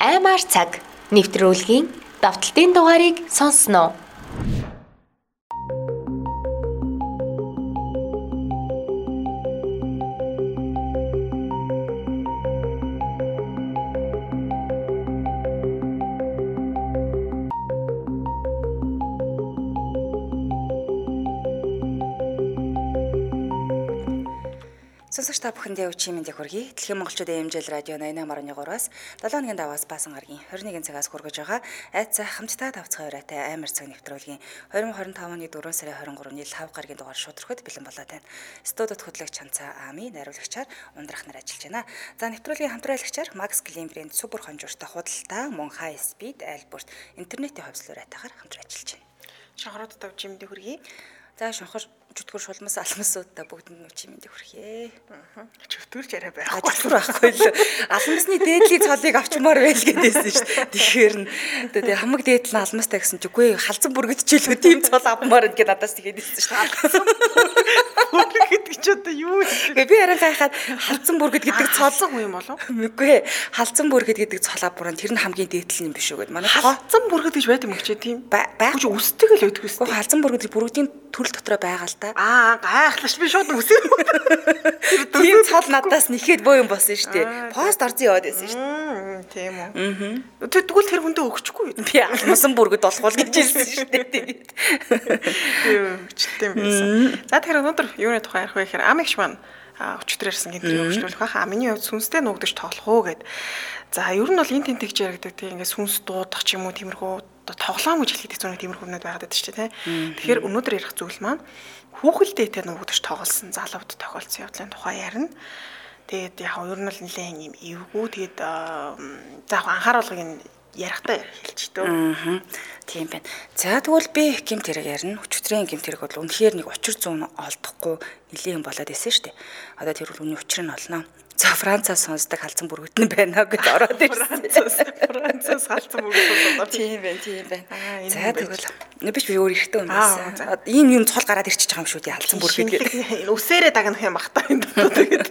Аймаар цаг нэвтрүүлгийн давталтын дугаарыг сонсноо. Сонсогч та бүхэндээ өчигдөр мэндийг хүргэе. Дэлхийн монголчуудын эмжил радио 88.3-аас 7 өдрийн даваас баасан гарагийн 21 цагаас хүргэж байгаа айцаа хамтдаа давцгай оройтой аймар цаг нэвтрүүлгийн 2025 оны 4 сарын 23-ны 5 гарагийн дугаар шууд төрөхөд бэлэн болоод байна. Студид хөтлөгч Чанцаа Ами, найруулагчаар Ундрах нар ажиллаж байна. За нэвтрүүлгийн хамтраалагчаар Max Clean брэнд супер хонжууртай худалдаа мөн high speed айлбурт интернетийн хувьслуурайтайгаар хамтран ажиллаж байна. Шонхороод тавж мэндийг хүргэе. За шонхор чөтгөр шулмас алмасуудаа бүгдэнд нь өчиг мэндийг хүргэе. Чөтгөрч арай байхгүй. Чөтгөр байхгүй л алмасны дээдлийн цолыг авчмаар байл гэдээсэн шүү дээ. Тэгэхээр нь тэгээ хамаг дээдл нь алмастай гэсэн чи үгүй халзан бүргэдчихлөө тийм цол авмаар гэдээ надаас тэгээдсэн шүү дээ. Бүргэд гэдэг чи одоо юу вэ? Би арай гайхаад халзан бүргэд гэдэг цол юм болов? Үгүй халзан бүргэд гэдэг цолоо бүрэн тэр нь хамгийн дээдл юм биш үү гэд манай халзан бүргэд гэж байдаг юм чи тийм байхгүй үсдэг л өгдөг үстэй. Халзан бүргэд бүргэдийн төрөл дотроо байгаа л да. Гайхлаш би шууд үсээ. Тийм цол надаас нэхэд бөө юм болсон шүү дээ. Пост орсон яваад байсан шүү дээ. Тийм үү. Тэгвэл тэр хүндээ өгчихгүй юу? Би алмасан бүргэд болохгүй гэж хэлсэн шүү дээ. Тэгээд. Өчтөм байсан. За тэгэхээр өнөөдөр юуны тухай ярих вэ гэхээр амигш маань өчтөр ярьсан гэмтрийг өгчлөх баха. Миний хувьд сүнстэй нуугдаж тоолох уу гэд. За ер нь бол энэ тентэгж яригдаг тийм ингээд сүнс дуудах ч юм уу тиймэрхүү тоглоом гэж хэлдэг зүүн тиймэрхүү юмнууд байгаад байдаг шүү дээ. Тэгэхээр өнөөдөр ярих зүйл маань хүүхэлдээтэй нуугдаж тоглосон залуууд тохиолдсон явдлын тухай ярина. Тэгээд яг ер нь л нэлээд юм эвгүй тэгээд за анхааруулгыг ярихтаа хэлчихдөө. Тийм байна. За тэгвэл би гэмт хэрэг ярина. Өчигдрийн гэмт хэрэг бол үнэхээр нэг учир зүүн олдохгүй нэлээд юм болоод байсан шүү дээ. Одоо тэр бол үний учир нь олно. За Францаас сонсдог халзан бүргэд нь байна гэж ороод ирсэн. Францаас халзан бүргэд болоо. Тийм байна. За тэгвэл биш би өөр ихтэй юм байсан. Ийм юм цол гараад ирчихэж байгаа юм шүү дээ халзан бүргэд гэдэг. Үсээрээ дагнах юм бах та энэ тэгээд.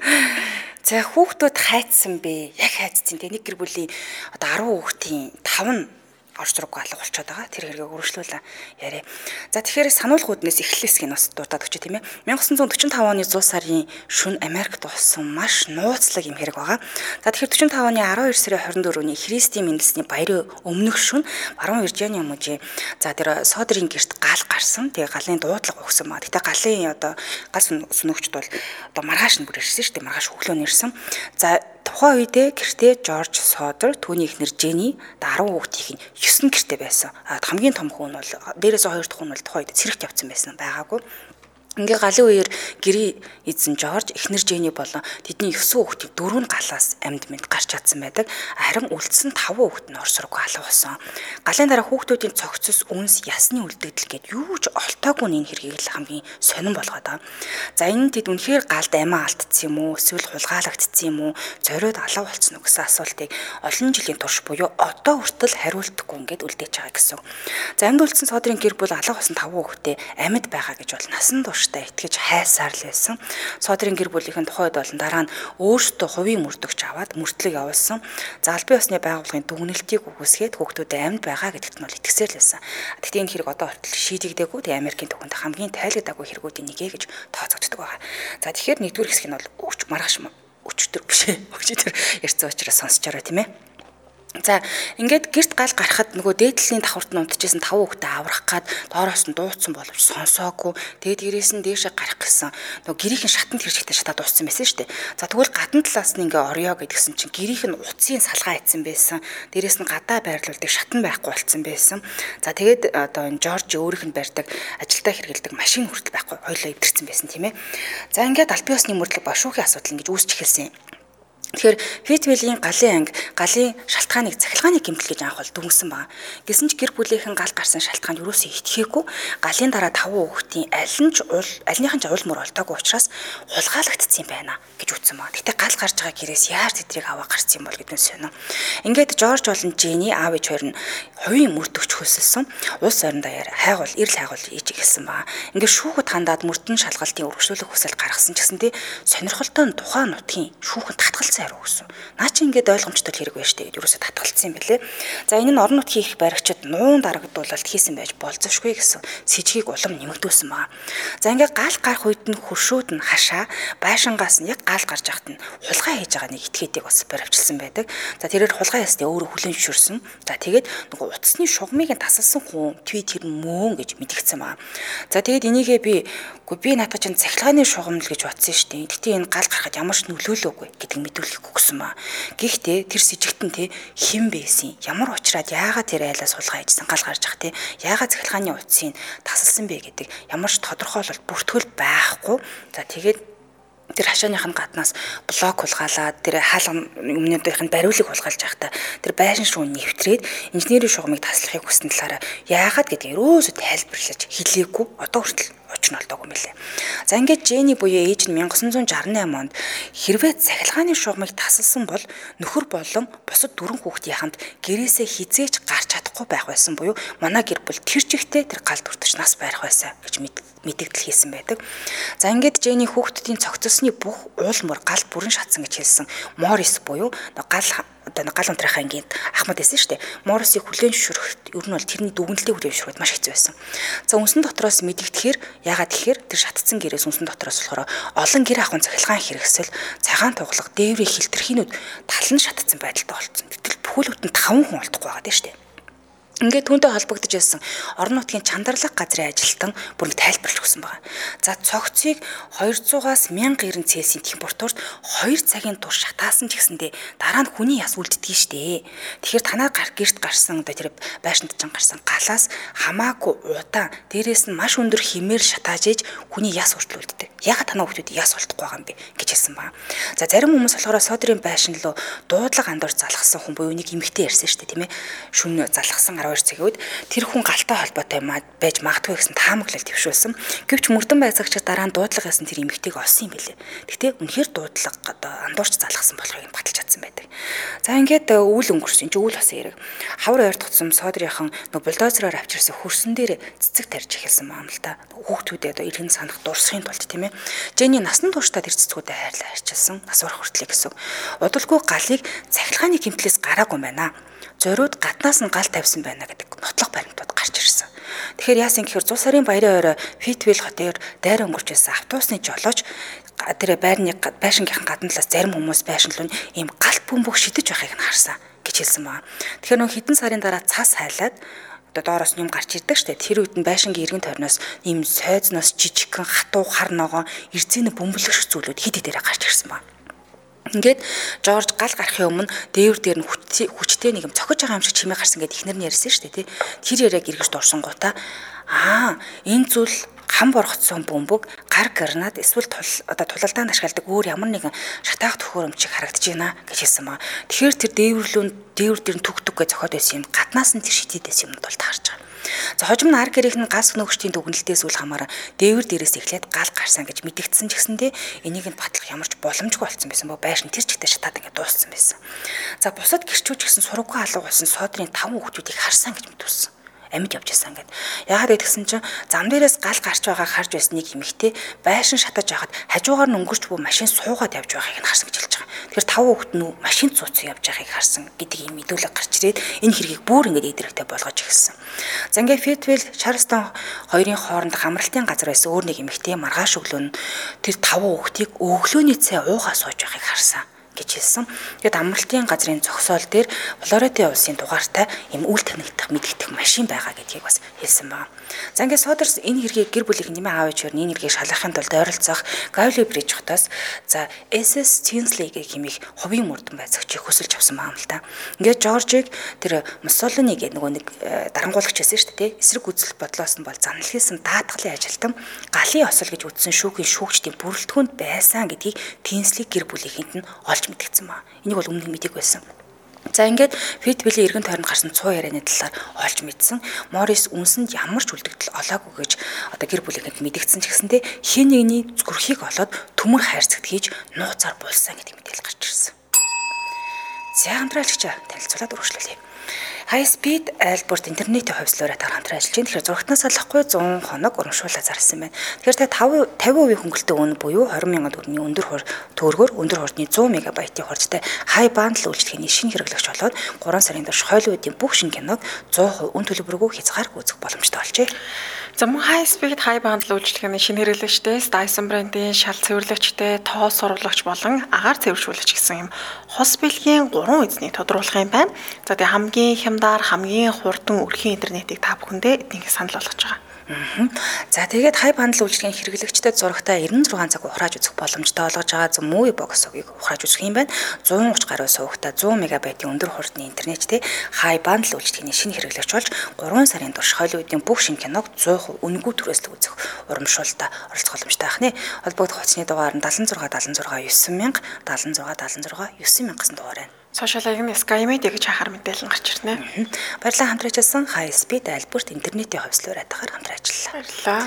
За хүүхдүүд хайцсан бэ? Яг хайцсан. Тэ нэг гэр бүлийн одоо 10 хүүхдийн 5 нь орч зурггүй алга болчиход байгаа. Тэр хэрэгийг үргэлжлүүлээ яриа. За тэгэхээр сануулгууднаас эхлэлээс нь бас дуудаад өгч тийм ээ. 1945 оны 100 сарын шөнө Америкт болсон маш нууцлаг юм хэрэг байгаа. За тэгэхээр 45 оны 12 сарын 24-ний Христийн мэндэлсний баярын өмнөх шөнө баруун Виржиниа мужийн за тэр Содерийн гэрт гал гарсан. Тэгээ галын дуудлага өгсөн маа. Гэтэ галын одоо гал сүнөгчд бол одоо маргааш нь бүр ирсэн шүү дээ. Маргааш өглөө нэрсэн. За тухайн үедээ гэртээ Жорж Содер, түүний эхнэр Жени, 10 хүүхдийн 9 гэртээ байсан. Хамгийн том хүн бол дээрээс 2 дахь хүн бол тухайн үед цэрэгт явцсан байсан байгаагүй. Ингээ галын үеэр гэрээ эзэн Жорж, эхнэр Жени болон тэдний 9 хүүхдийн 4 галаас амьд мэд гарч чадсан байдаг. Харин үлдсэн 5 хүүхэд нь орсоргүй алга болсон. Галын дараа хүүхдүүдийн цогцос, үнс, ясны үлдэгдэл гээд юу ч олтоогүй энэ хэргийг л хамгийн сонирн болгоод байгаа. За энэ тэд үнэхээр галд амиа алдсан юм уу, эсвэл хулгайлагдсан юм уу, зориуд алга болцсон уу гэсэн асуултыг олон жилийн турш буюу одоо хүртэл хариултгүй ингээд үлдээж байгаа гэсэн. За амьд үлдсэн Содерийн гэр бүл алга болсон 5 хүүхдээ амьд байгаа гэж бол насан турш итгэж хайсаар л байсан. Содерийн гэр бүлийнхэн тухайд болон дараа нь өөрсдөө хувийн мөрдөгч аваад мөртлөг явуулсан. За албан ёсны байгууллагын дүгнэлтийг үгүйсгээд хүүхдүүдэд амьд байгаа гэдэгт нь бол итгэсээр л байсан. Гэхдээ энэ хэрэг одоо хүртэл шийдэгдээгүй. Тэгээ Америкийн түүхэнд хамгийн тайлгдаагүй хэрэгүүдийн нэгэ гэж тооцогддог байгаа. За тэгэхээр нэгдүгээр хэсэг нь бол маргааш өчтөр биш ээ. Өчтөр ярьсан учраас сонсож байгаа тийм ээ. За ингээд гэрт гал гарахад нөгөө дээдлийн давхарт нь унтчихсан 5 хүүхдээ аврах гад доороос нь дууцсан боловч сонсоогүй. Тэгээд гэрээс нь дээшээ гарах гэсэн нөгөө гэрийнхэн шатанд хэрчгтэй шатаад дууссан байсан шүү дээ. За тэгвэл гадна талаас нь ингээ орё гэдгсэн чинь гэрийнх нь утсын салгаа ийдсэн байсан. Дээрээс нь гадаа байрлуулдаг шатан байхгүй болцсон байсан. За тэгээд одоо энэ Жорж өөрийнх нь барьдаг ажилдаа хэрэгэлдэг машин хүртэл байхгүй хоёлоо эвдэрсэн байсан тийм ээ. За ингээд албан ёсны мөрдлөг ба шүүхийн асуудал ингэж үүсч эхэлсэн. Тэгэхээр Фитвелийн галын анги галын шалтгааныг цахилгааны гэмтэл гэж анх бол дүнсэн байна. Гэсэн ч гэр бүлийнхэн гал гарсан шалтгаанд юусоо итгээгүй галын дараа 5 хүүхдийн альныхан ч уул мөр олдоогүй учраас хулгайлагдсан юм байна гэж үтсэн байна. Гэтэ гал гарч байгаа гэрээс яаж тэдрийг аваа гарсан юм бол гэдэг нь сонио. Ингээд Жорж болон Жени аав ээж хоёр нь хувийн мөрдөгч хөлсөлсөн. Улс орон даяар хайгуул эрл хайгуул хийж эхэлсэн байна. Ингээд шүүхэд хандаад мөрдөн шалгалтын үргэлжлүүлэх хүсэл гаргасан ч гэсэн тий сонирхолтой нь тухайн нутгийн шүүхэд татгалцсан хариу өгсөн. Наа чи ингээд ойлгомжтой хэрэг байж тээ гэж юусоо татгалцсан юм бэлээ. За энэ нь орон нутгийн их баригчид нуун дарагдуулалт хийсэн байж болзошгүй гэсэн сэжгийг улам нэмэгдүүлсэн байна. За ингээд гал гарах үед нь хөршүүд нь хашаа байшингаас нь яг гал гарч яхад нь хулгай хийж байгаа нэг этгээдийг бас баривчилсан байдаг. За тэрээр хулгай ястай өөрөө хүлэн зөвшөөрсөн. За тэгээд нөгөө утасны шугамыг нь тасалсан хүн тэр мөн гэж мэдгдсэн байна. За тэгээд энийгээ би наадах чинь цахилгааны шугам л гэж бодсон шүү дээ. Гэхдээ энэ гал гарахад ямар ч нөлөөлөөгүй гэдгийг мэдүүлэх өгсөн ба. Гэхдээ тэр сэжигтэн хэн байсан? Ямар учраад яагаад тэр айлаас сулгаа ижсэн гал гарч ах яагаад цахилгааны утсыг тасалсан бэ гэдэг ямар ч тодорхойлолт бүртгэл байхгүй. За тэгээд тэр хашааных нь гаднаас блок хулгаалаад тэр хаалга өмнөдийнх нь бариулыг хулгайлж байхдаа тэр байшин шүүн нэвтрээд инженерийн шугамыг таслахыг хүссэн талаараа яагаад гэдгийг ерөөсөө тайлбарлаж хэлээгүй одоо хүртэл очин олдоогүй мэлээ. За ингээд Жэни буюу ээж нь 1968 онд хэрвээ цахилгааны шугамыг тасалсан бол нөхөр болон бусад 4 хүүхдийн хамт гэрээсээ хизээж гарч чадахгүй байх байсан буюу манай гэр бүл тэр чигтээ тэр гал дүртэж нас барих байсан гэж мэдэгдэл хийсэн байдаг. За ингээд Жэни хүүхдүүдийн цогцолсны бүх уул мөр гал бүрэн шатсан гэж хэлсэн Морис буюу гал унтрахын ангийн ахмад байсан шүү дээ. Морисыг хүлээн зөвшөөрөхөд ер нь бол тэрний дүгнэлтийг хүлээн зөвшөөрөхөд маш хэцүү байсан. За үнсэн дотроос мэдэгдэхээр ягаад гэхээр тэр шатцсан гэрээс үнсэн дотроос болохоор олон гэр ахуйн цахилгаан хэрэгсэл цагаан туглах дээврийн хилтерхийнүүд тал нь шатцсан байдалтай болцсон. Гэтэл бүхэлд нь 5 хүн олдохгүй байгаа дээ шүү дээ. Ингээд түүнтэй холбогдож байсан орон нутгийн чандралга газрын ажилтан бүр тайлбарлаж өгсөн байна. За цогцыг 200-аас 1000 Цельсийн температурт 2 цагийн турш шатаасан ч гэсэндээ дараа нь хүний яс үлддэг штэ. Тэгэхээр танаа гэрт гарсан одоо тэр байшинд ч гарсан галаас хамаагүй удаан дээрээс нь маш өндөр хэмээр шатааж иж хүний яс хүртэл үлддэг. Ягаад танаа хүмүүс яс болтохгүй байгаа юм бэ гэж хэлсэн байна. За зарим хүмүүс болохоор содорын байшин руу дуудлага андуурч залгасан хүн буюу нэг эмэгтэй ярьсан штэ тийм ээ. Шүн залгасан 12 цагийн үед тэр хүн галтай холбоотой байж магадгүй гэсэн таамаглал төвшүүлсэн. Гэвч мөрдөн байцаагчид дараа нь дуудлага ясан тэр эмэгтэйг олсон юм билээ. Гэхдээ үнэхээр дуудлага одоо андуурч залгасан болохыг баталж чадсан байдаг. За ингээд үйл өнгөрсөн чинь үйл басан хэрэг. Хавар ойр тутсан содорынхан бульдозероор авчирсан хөрсөн дээр цэцэг тарьж эхэлсэн юм л та. Хүүхдүүдээ одоо иргэн санах дурсахын тулд тийм ээ. Жэни насан туршдаа тэр цэцгүүдэд хайрлаа арчилсан. Нас барах хүртлээ гэсэн. Удалгүй галыг цахилгааны гэмтлээс гараагүй байна. Зориуд гаднаас нь гал тавьсан байна гэдэг нотлох баримтууд гарч ирсэн. Тэгэхээр яасан гэхээр 100 сарын баярын орой Фитвил хотоор дайр өнгөрч байсан автобусны жолооч тэр байшингийнхан гадна талаас зарим хүмүүс байшин руу ийм галт бөмбөг шидэж байхыг нь харсан гэж хэлсэн байна. Тэгэхээр нөх хэдэн сарын дараа цас хайлаад доороос юм гарч ирдэг штэ. Тэр үед нь байшингийн иргэн тойрноос ийм сойзноос жижигхэн хатуу хар ногоон эрзэний бөмбөлөгч зүйлүүд хэд хэдээрээ гарч ирсэн байна. Ингээд Жорж гал гарахын өмнө дээвэр дээр нь хүчтэй нэг юм цохиж байгаа юм шиг чимээ гарсан гэдээ ихнэр нь ярьсан шүү дээ тий. Тэр яриаг эргэж дурсан гутаа энэ зүйл хам боргоцсон бөмбөг гар гранат эсвэл тулалдаанд ашигладаг өөр ямар нэгэн шатаах төхөөрөмчийг харагдаж байна гэж хэлсэн маа. Тэгэхээр тэр дээвэр дээр нь түг-түггээ зохиод байсан юм гаднаас нь тэр шидэдээс юмд бол таарч байгаа. За хожим нь ар гэрийнх нь газ нөгчдийн дүгнэлтээс үл хамааран дээвэр дээрээс эхлээд гал гарсан гэж мэдэгдсэн ч гэсэндээ энийг нь батлах ямар ч боломжгүй болсон байсан бо байшин тэр чигтээ шатаад ингээд дууссан байсан. За бусад гэрчүүд гэсэн сургууй алга болсон содорын 5 хүүхдүүдийг харсан гэж мэдүүлсэн. Амьд явж байсан ингээд. Яагаад гэдгсэн чинь зам дээрээс гал гарч байгааг харж байсан нэг эмэгтэй байшин шатаж байхад хажуугаар нь өнгөрч буй машин суугаад явж байгааг нь харсан гэж хэлж байгаа. Тэгэхээр 5 хүүхэд нь машин цууцсан явж байгааг харсан гэдэг ийм мэдүүлэг гарч ирээд энэ хэргийг бүр ингээд идрэхтэй болгож эхэлсэн. За ингээд Фитвил Чарлстон хоёрын хооронд хамралтын газар байсан өөр нэг эмэгтэй маргааш өглөө нь тэр 5 хүүхдийг өглөөний цай уугаа сууж байгааг харсан гэж хэлсэн. Тэгэд амралтын газрын зогсоол дээр Флорида улсын дугаартай ийм үл танигдах мэдэгдэх машин байгаа гэдгийг бас хэлсэн байна. За ингээд Содерс энэ хэргийг гэр бүлийн нэмээ аав ээжээр энэ хэргийг шалгахын тулд ойролцоох Гавли Бриж хотоос за SS Tinsley-гийн хэмээх хувийн мөрдөн байцаагчийг хөсөлж авсан байна л да. Ингээд Жоржийг тэр Муссолини гэдэг нөгөө нэг дарангуулагч байсан шүү дээ. Эсрэг үзэл бодлоос нь бол занал хийсэн даатгалын ажилтан галын осол гэж үздсэн шүүхийн шүүгчдийн бүрэлдэхүүнд байсан гэдгийг Tinsley гэр бүлийнхэнд нь олж мэдгдсэн ба. Энийг бол өмнө нь мэдээг байсан. За ингээд Фитвилийн эргэн тойронд гарсан цуу ярианы талаар олж мэдсэн. Морис үнсэнд ямар ч үлдэгдэл олоогүй гэж одоо гэр бүлийнхэнд мэдгдсэн ч гэсэндээ хэн нэгний зүрхийг олоод төмөр хайрцагт хийж нууцаар булсан гэдэг мэдээлэл гарч ирсэн. За хамтраалагч танилцуулаад өргөжлүүлье. high speed айлбарт интернетийн хувьслаараа хамтран ажиллаж байна. Тэгэхээр зурагтнаас олохгүй 100 хоног урамшуулаад зарсан байна. Тэгэхээр та 50% хөнгөлөлтөө үн буюу 20,000 төгрөгийн өндөр төгрөгөөр өндөр хурдны 100 мегабайтын хурдтай high bundle үйлчлэгээний шинэ хэрэглэгч болоод 3 сарын турш хойлоодын бүх шинэ киног 100% үн төлбөргүй хязгааргүй үзэх боломжтой болжээ. За мөн high speed high bundle үйлчлэгээний шинэ хэрэглэгчтэй Dyson брендийн шал цэвэрлэгчтэй тоо сурвалжлагч болон агаар цэвэршүүлэгч гэсэн юм хос бэлгийн 3 эзнийг тодруулах юм байна. За тэгээ хамгийн хямдар, хамгийн хурдан өрхийн интернетийг та бүхэндээ эднийг санал болгож байгаа. За тэгээд high bundle үйлчлэгийн хэрэглэгчдэд зурагтаа 96 цаг ухрааж үзэх боломжтой болгож байгаа. За Movie Box-ыг ухрааж үзэх юм байна. 130 гаруй сувагтаа 100 мегабайтын өндөр хурдны интернеттэй high bundle үйлчлэгийн шинэ хэрэглэгч болж 3 сарын турш Hollywood-ийн бүх шинэ киног 100% үнэгүй түрээслэг үзэх урамшуулалтаа оролцох боломжтой байна. Холбогдох утасны дугаар нь 76 76 9000 76 76 9000 гэсэн дугаар байна. Сошиал аягийн SkyMedia гэж хахаар мэдээлэл гарч ирнэ. Баярлалаа хамтран ажилласан high speed айлбарт интернетийн хувьслаар атгаар хамтран ажиллалаа. Баярлалаа.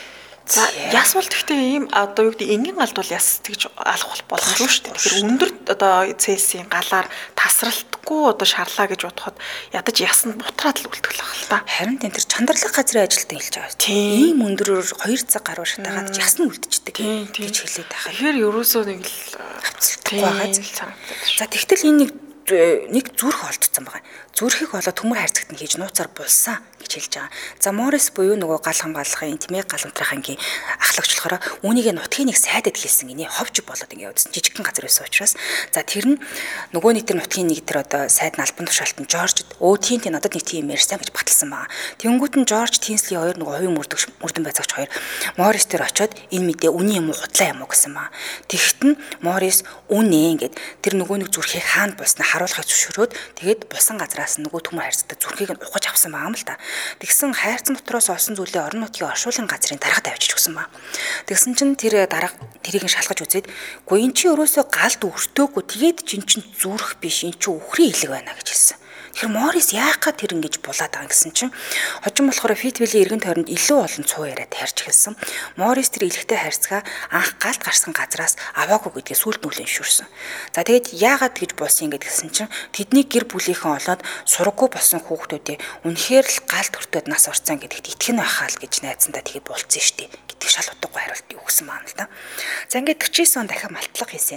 За ясвал гэхдээ ийм одоо юу гэдэг энгийн галдвал яс тэгж алах боломжгүй шүү дээ. Тэгэхээр өндөр одоо цельсийн галаар тасралтгүй одоо шарлаа гэж бодоход ядаж ясанд бутраад л үлдэх л байна л та. Харин тэн тэр чандралах газрын ажилтан хэлж байгаа. Ийм өндөрөөр 2 цаг гаруй шатаагаад яс нь үлдчихдэг гэж хэлээд байгаа. Тэгэхээр ерөөсөө нэг л хавцалтай байгаа зүйл. За тэгтэл энэ нэг зүрх олдсон байгаа. Зүрхийг болоод төмөр хайрцагт нь хийж нууцаар булсан гэж хэлж байгаа. За Морис буюу нөгөө гал хамгаалахын интимээ галамтрахангийн ахлагч болохоор үүнийг нутгийн нэг сайдад хэлсэн гинэ ховж болоод ингэ явдсан жижигхэн газар байсан учраас за тэр нь нөгөө нэг тэр нутгийн нэг тэр одоо сайд нь албан тушаалтан Жорж тийм надад нэг тийм ярьсан гэж баталсан байгаа. Тэнгүүд нь Жорж Тинсли хоёр нөгөө хувийн мөрдөн байцаагч хоёр Морис тэр очиод энэ мэдээ үний юм уу худлаа юм уу гэсэн маа. Тэгэхэд нь Морис үнэ ингээд тэр нөгөө нэг зүрхийг хаана булснаа харуулахыг зөвшөөрөөд тэгээд булсан газраас нөгөө төмөр хайрцагтай зүрхийг нь ухаж авсан байгаа юм л та. Тэгсэн хайрцан дотроос олсон зүйлээ орон нутгийн оршуулгын газрын дарагт авчиж өгсөн ба. Тэгсэн чинь тэр дарга тэрийг нь шалгаж үзээд "Гү эн чи өрөөсөө галд өртөөгүй тэгээд чинь зүрх биш эн чи үхрийн илэг байна" гэж хэлсэн. Тэгэхээр Морис яагаад тэр ингэж булаад байгаа гэсэн чинь хожим болохоор Фитвилийн эргэн тойронд илүү олон цуу яриад тарьж эхэлсэн. Морис тэр илэгтэй хайрцгаа анх галд гарсан газраас аваагүй гэдгээ сүлд нүлэн шүрсэн. За тэгээд яагаад гэж булсан гэдгсэн чинь тэдний гэр бүлийнхэн олоод сураггүй болсон хүүхдүүдээ үнэхээр л галд өртөөд нас орцсон гэдэгт итгэн байхаа л гэж найзандаа тэгээд булцсан штеп гэдэг шал утгагүй хариулт өгсөн маань л да. За ингээд 49 он дахин малтлага хийсэн.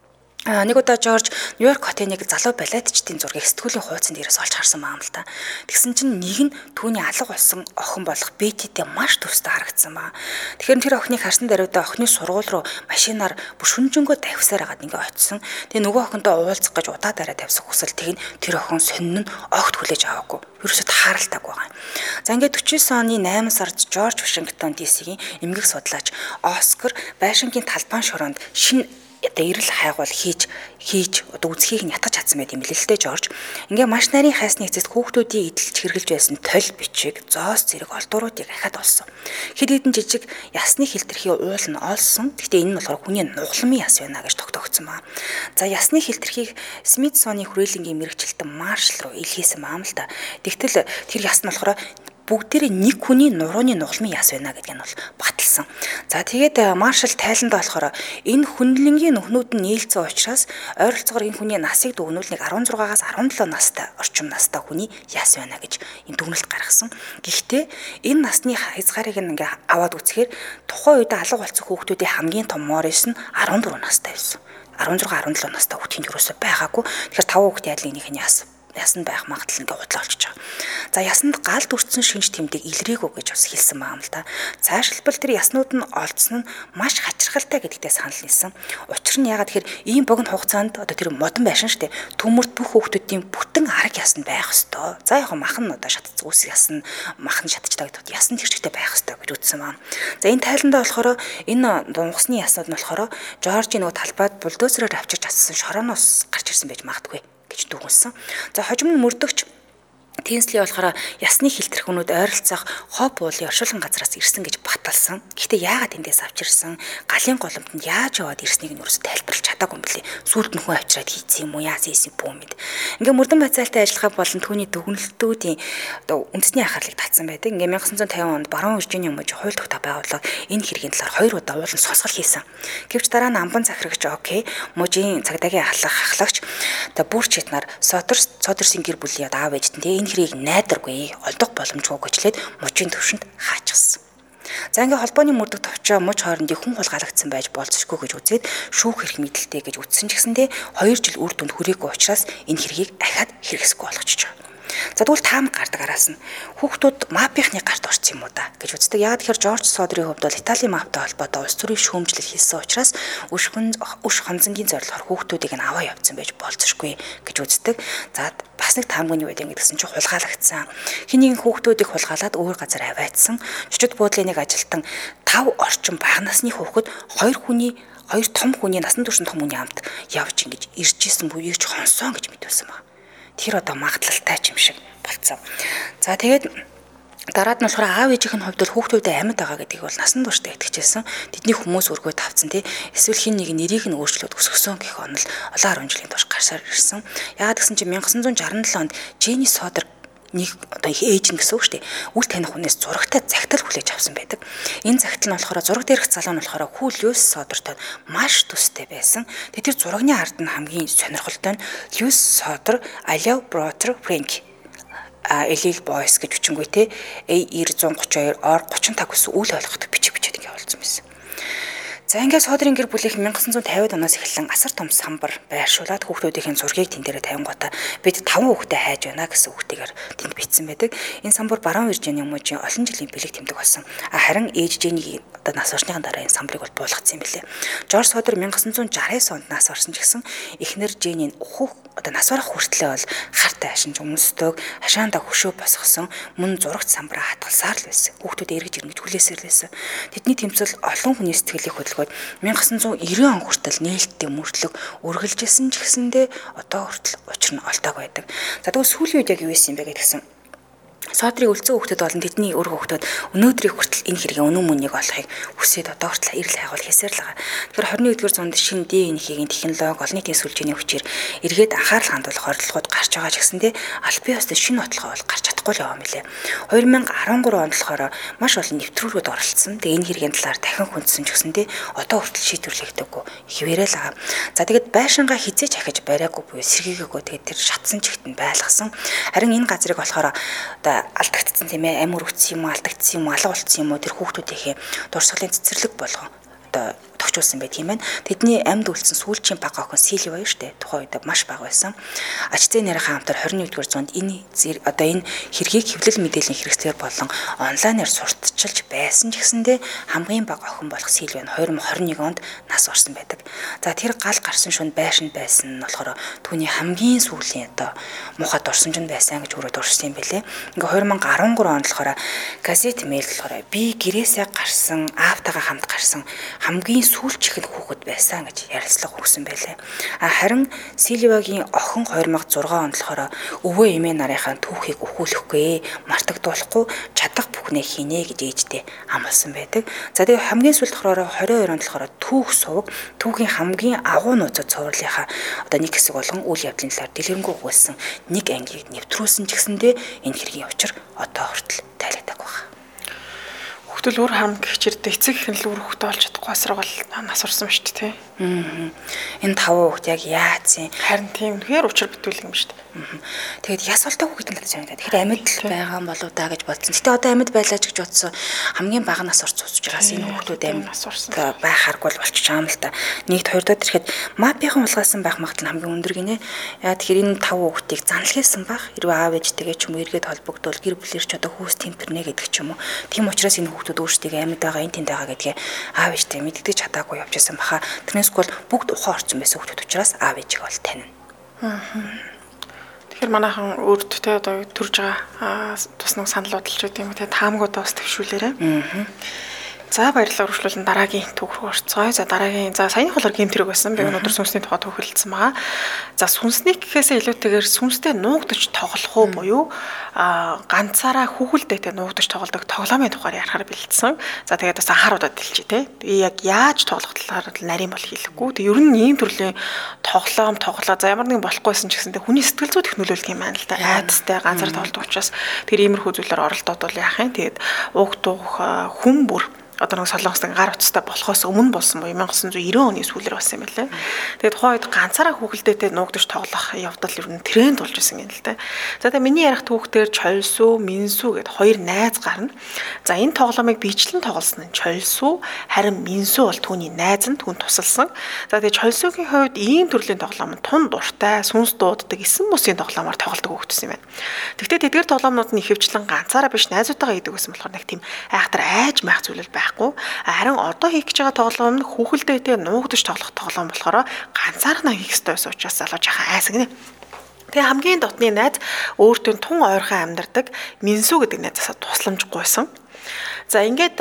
Нэг удаа Жорж Нью-Йорк хотын нэг залуу балетчдын зургийг сэтгүүлийн хуудсанд ирээс олж харсан байгаа юм л та. Тэгсэн чинь нэг нь түүний алга болсон охин болох Бетитэй маш төстэй харагдсан баа. Тэгэхээр тэр охиныг харсан даруйдаа охины сургууль руу машинаар бүр шүнжэнгөө давхисаар агаад ингээ очисон. Тэгээ нөгөө охинтой уулзах гэж удаа дараа тавьсан хүсэлтийг нь тэр охин сонин нь огт хүлээж аваагүй. Ерөөсөд тааралтай байгаа. За ингээд 49 оны 8 сард Жорж Вашингтон DC-ийн эмгэг судлаач Оскар Байшингийн талбайн шороонд шинэ эрэл хайгуул хийж одоо үзхийг нь ятгах чадсан байт юм л л дээ Жорж. Ингээ маш нарийн хайсны эцэст хүүхдүүдийн эдэлж хэрглэж байсан толь бичиг, зоос зэрэг олдууруудыг ахаад олсон. Хэд хэдэн жижиг ясны хилтерхий уул нь олсон. Гэхдээ энэ нь болохоор хүний нугламын яс байна гэж тогтоогдсон баа. За ясны хилтерхийг Смитсоны хүрээлэнгийн мэрэгчлэлтэн Маршал руу илгээсэн баа л да. Тэгтэл тэр яс нь болохоор бүгдээрээ нэг хүний нурууны нугламын яс байна гэдг нь бол баталсан. За тэгээд Маршал тайланд болохоор энэ хүндлэнгийн нүхнүүд нь нийлцсэн учраас ойролцоогоор энэ хүний насыг дүгнүүл нэг 16-аас 17 настай орчим настай хүний яс байна гэж энэ дүгнэлт гаргасан. Гэхдээ энэ насны хязгаарыг ингээ аваад үзэхээр тухайн үед алга болсон хүүхдүүдийн хамгийн том Морис нь 14 настай байсан. 16-17 настай хүүхдийн юусоо байгаагүй. Тэгэхээр 5 хүүхдийн адил энийх нь ясанд байх магадлал ингээ худлаа олчиж байгаа. За ясанд галд өртсөн шинж тэмдэг илрээгүү гэж бас хэлсэн байгаа юм л да. Цаашилбал тэр яснууд нь олдсон нь маш хачирхалтай гэдэгтээ санал нийсэн. Учир нь яагаад тэгэхээр ийм богино хугацаанд одоо тэр модон байшин штэ төмөрт бүх хүүхдүүдийн бүтэн арга ясна байх ёстой. За яг махан одоо шатц үс ясна махан шатчтай гэдэгт ясна тэрчтэй байх ёстой гэж үтсэн байна. За энэ тайландаа болохоор энэ дунгасны яснууд нь болохоор Жоржийн нөгөө талбайд бульдозероор авчирч чадсан шорооноос гарч ирсэн байж магадгүй гэж дүгнсэн. За хожим нь мөрдөгч Тэнслий болохоор ясны хилтэрхүүнүүд ойролцоох хоб уулын оршуулган газраас ирсэн гэж баталсан. Гэхдээ яагаад эндээс авч ирсэн? Галын голомт нь яаж яваад ирснийг нь өөрөөсөө тайлбарлаж чадаагүй юм билээ. Сүүлд нь хүн авчираад хийцэн юм уу? Яасан юм бэ? Ингээ мөрдөн бацаалтай ажиллагаа болон түүний дүгнэлтүүдийн одоо үндэсний анхаарлыг татсан байдаг. Ингээ 1950 онд баруун Виржиний мужи хууль тогтоох байгууллага энэ хэргийн талаар 2 удаа уулын сонсгол хийсэн. Гэвч дараа нь амбан захирагч окей, мужийн цагдаагийн ахлагч одоо бүрч хитнаар Содерсийн гэр бүлийн аав ээжтэн энэ хэргийг найдаргүй олдох боломжгүй гэжлээд мужийн төвшөнд хаачихсан. За ингээ холбооны мөрдөг товчоо муж хоорондын хүн хулгайлагдсан байж болцсошгүй гэж үзээд шүүх хэрэг мэдлэлтэй гэж үздсэн ч гэсэндээ 2 жил үр дүнд хүрээгүй учраас энэ хэргийг ахаад хэрэгсэхгүй болгочихж байгаа. За тэгвэл таамаг гардаг араас нь хүүхдүүд мафийнхны гарт орсон юм уу да гэж үздэг. Яг тэгэхээр Жорж Содерийн хувьд бол Италийн мафтай холбоотой улс төрийн шүүмжлэл хийсэн учраас үш хонзонгийн зорилгоор хүүхдүүдийг нь аваа явцсан байж болцсошгүй гэж үздэг. За бас нэг таамаг нь юу гэдэг гэсэн чинь хулгайлагдсан. Хэнийг хүүхдүүдийг хулгайлаад өөр газар аваадсан. Чөчөд буудлын нэг ажилтан 5 орчим бага насны хүүхэд 2 том хүний насан турш том хүний амт явж ингэж ирж исэн буюу ч хонсон гэж мэдвэсэн байна. Тэр одоо магадлалтай юм шиг болцсон. За тэгээд дараад нь болохоор аав ээжийн хувьд бол хүүхдүүдэд амьд байгаа гэдгийг бол насан туршдаа итгэжсэн. Тэдний хүмүүс өргөө тавцсан тий. Эсвэл хин нэг нэрийг нь өөрчлөөд өсгсөн гэх онол олон 10 жилийн турш гарсаар ирсэн. Яагаад гэсэн чинь 1967 онд Jenny Soder нэг одоо их ээж нь гэсэн үг шүү дээ. Үл таних хүнээс зурагтай загтал хүлээж авсан байдаг. Энэ загтал нь болохоор зураг дээрх залуу нь болохоор Льюис Содертой маш төстэй байсан. Тэр зурагны ард нь хамгийн сонирхолтой нь Льюис Содер, Алия Бротер, Фрэнк Элил Бойс гэж хүчингүйтэй A932 or 35 гэсэн үйл ойлгоход бичиг бичээд ингэ болсон байсан. За ингээд Содерийн гэр бүлийнх 1950-ад оноос эхлэн асар том самбар байршуулад хүүхдүүдийн зургийг тэн дээрээ тавингуудаа бид 5 хүүхдээ хайж байна гэсэн үгтэйгээр тэнд бичсэн байдаг. Энэ самбар баруун Виржиний мужийн олон жилийн бэлэг тэмдэг болсон. Харин ээж Jenny одоо нас орсныхан дараа энэ самбарыг бол буулгацсан юм билээ. Жорж Содер 1969 онд нас орсон ч гэсэн эхнэр Jenny одоо нас барах хүртлээр бол хартай ашинж өмсдөг, хашаандаа хөшөө босгосон, мөн зурагт самбараа хатгалсаар л байсан. Хүүхдүүд эргэж ирмэж хүлээсээр л байсан. Тэдний тэмцэл олон хүний сэтгэлийг хөдөлгөөд 1990 он хүртэл нээлттэй мөрдлөг үргэлжилсэн ч гэсэндээ одоо хүртэл учир нь олдоог байдаг. За тэгвэл сүүлийн үед яг юу исэн юм бэ гэдгсэн. Содрын үлцэн хүүхдэд болон тэдний өр хүүхдэд өнөөдрийн хүртэл энэ хэргийн үнэн мөнийг олохыг хүсээд одоо хүртэл эрэл хайгуул хийсээр л байгаа. Тэгэхээр 21-р зуунд шинэ ДНХ-ийн технологи, олон нийтийн сүлжээний хүчээр эргээд анхаарал хандуулах оролдлогууд гарч байгаа ч гэсэндээ аль бие усны шинэ бодлого бол гарч чадахгүй л яваа мөлий. 2013 онд болохоор маш олон нэвтрүүлгүүд оролцсон. Тэгээ энэ хэргийн талаар дахин хүндсэн ч гэсэндээ одоо хүртэл шийдвэрлэгдэггүй хിവэрэл байгаа. За тэгээд байшингаа хизээч ахиж бариагүй буюу сэргийгээгүй тэгээд тэр шатсан чигт нь байлгасан. Харин энэ газрыг болохоор одоо алдагдсан тийм ээ, амь өргөцсөн юм уу, алдагдсан юм уу, алга болцсон юм уу, тэр хүүхдүүдийнхээ дурсгалын цэцэрлэг болгон одоо тогтчулсан байдаг юм байна. Тэдний амьд үлдсэн сүүлчийн бага охин Сили баяр штэ. Тухайн үед маш бага байсан. Ачцын нарийнхаа хамтар 21-р зуунд энэ хэргийг хэвлэл мэдээллийн хэрэгслэр болон онлайнаар сурталчилж байсан ч гэсэндээ хамгийн бага охин болох Сили нь 2021 онд нас орсон байдаг. За тэр гал гарсан шөнө байшин байсан нь болохоор түүний хамгийн сүүлийн одоо мухад орсон ч байсан гэж өрөөд урьсан юм бэлээ. Ингээ 2013 онд болохоор газет мэйл болохоор би гэрээсээ гарсан аавтайгаа хамт гарсан хамгийн сүүлчийнх нь хүүхэд байсан гэж ярилцлага өгсөн байлээ. Харин Сильвагийн охин 2006 онд болохоор өвөө эмээ нарынхаа түүхийг өхүүлэхгүй, мартагдуулахгүй чадах бүхнээ хийнэ гэж ээжтэй амласан байдаг. За тэгээ хамгийн сүүлд болохоор 22 онд болохоор түүх сувг, түүхийн хамгийн агуу нууцад цувралынхаа одоо нэг хэсэг болгон үйл явдлын талаар дэлгэрэнгүй өгүүлсэн нэг ангийг нэвтрүүлсэн ч гэсэндээ энэ хэргийн учир одоо хүртэл тайлагддаг байна. Хүүхдэл өөр хам гихчирдэ эцэг их нь л өөр хүүхдээ олж чадахгүй асар бол нас орсон шүү дээ тий. Энэ 5 хүүхд яг яацсан. Харин тийм үнэхээр учир битүүл юм шүү дээ. Тэгээд яс болтой хүүхэд надад санагдаад. Тэгэхээр амьд байгаа юм болоо даа гэж бодсон. Гэтэ одоо амьд байлаач гэж бодсон. Хамгийн бага нас орсон учраас энэ хүүхдүүд амьд нас орсон байх харгуул болчих юм л та. Нэгд хоёрдоо тэгэхэд мапийн улгаасан байх магадлал хамгийн өндөр гинэ. Яа тэгэхээр энэ 5 хүүхдийг занал хийсэн байх. Хэрвээ аав ээжтэйгээ ч юм уу эргээд холбогдвол гэр бүлэр ч одоо хүүс тэмпэрнэ гэдэг ч юм уу. Тийм учраас энэ хүүхдүүд өөрсдөө амьд байгаа энэ тэнд байгаа гэдгээ аав ээжтэй мэддэж чадаагүй явж байсан баха. Тэрнээс бол бүгд ухаан орсон байсан хүүхдүүд учраас аав ээжийг бол танина. Тэгэхээр манайхан өөрт те одоо төрж байгаа тус нэг санал бодлож байт юм те таамгуудаа бас төвшүүлээрэ. За баярлалаа өргөжлүүлэн дараагийн түүх рүү орцгоё. За дараагийн саяны болохоор гейм тэрэг байсан. Би өнөөдөр сүнсний тухай түүх хэлсэн байгаа. За сүнсний гэхээсээ илүүтэйгээр сүнстэй нуугдаж тоглох уу буюу ганцаараа хүүхэлдээтэй нуугдаж тоглодог тоглоомын тухаар ярихаар бэлдсэн. За тэгээд бас анхааруулад хэлчихье те. Би яг яаж тоглох талаар нарийн бол хэлэхгүй. Тэг ер нь ийм төрлийн тоглоом тоглоо. За ямар нэгэн болохгүйсэн ч гэсэн тэг хүний сэтгэл зүй технологи юм байна л да. Айдастай ганцаар тоглодог учраас тэр иймэрхүү зүйлээр оролдоод бол яах юм. Тэгээд уг дуух хүн бүр одоо нэг солонгосны гар утастай болохоос өмнө болсон буюу 1990 оны сүүлээр болсон юм байна лээ. Тэгээд тухайн үед ганцаараа хүүхэлдээтэй нуугдаж тоглох явдал ер нь тренд болж исэн юм л дээ. За тэгээд миний ярих түүхтэр Чольсүү, Минсүү гэд хоёр найз гарна. За энэ тоглоомыг биечлэн тоглосон нь Чольсүү, харин Минсүү бол түүний найз нь түүнд тусалсан. За тэгээд Чольсүүгийн хувьд ийм төрлийн тоглоом нь тун дуртай, сүнс дууддаг эсэн бүсийн тоглоомоор тоглодог хүүхдс юм байна. Тэгвэл тэдгээр тоглоомнууд нь ихэвчлэн ганцаараа биш найзуудтайгаа хийдэг гэсэн болохоор нэг тийм айхтар айж маах зүйлэл байхгүй. Харин одоо хийх гэж байгаа тоглоом нь хүүхэлдээтэй нуугдаж тоглох тоглоом болохоор ганцаараа хийх ёстой байсан учраас залуу жахан айсагнэ. Тэгээ хамгийн дотны найз өөртөө тун ойрхон амьдардаг Минсүү гэдэг найзаасаа тусламж гуйсан. За ингээд